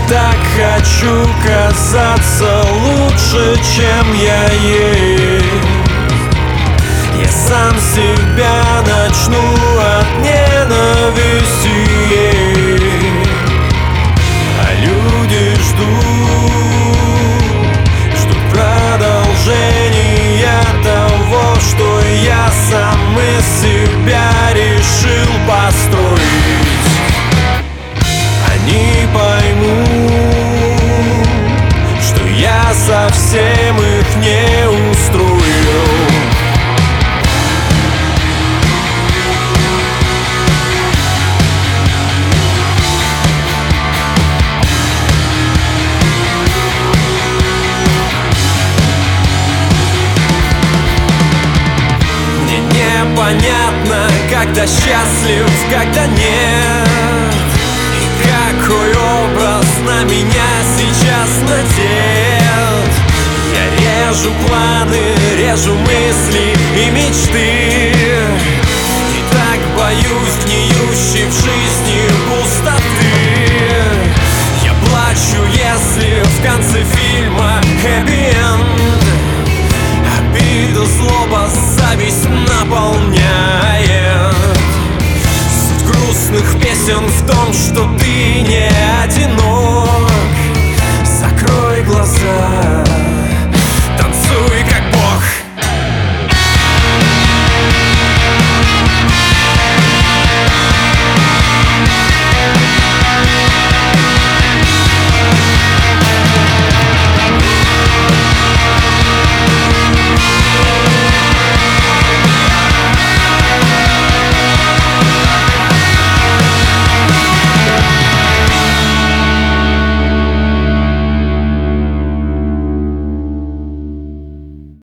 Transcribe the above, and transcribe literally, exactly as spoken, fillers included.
так хочу казаться лучше, чем я есть. Я сам себя начну от ненависти, а люди ждут, ждут продолжения того, что я сам из себя решил построить. Они поймут, что я совсем их не устроил. Мне непонятно, когда счастлив, когда нет. Какой образ на меня сейчас надет? Я режу планы, режу мысли и мечты.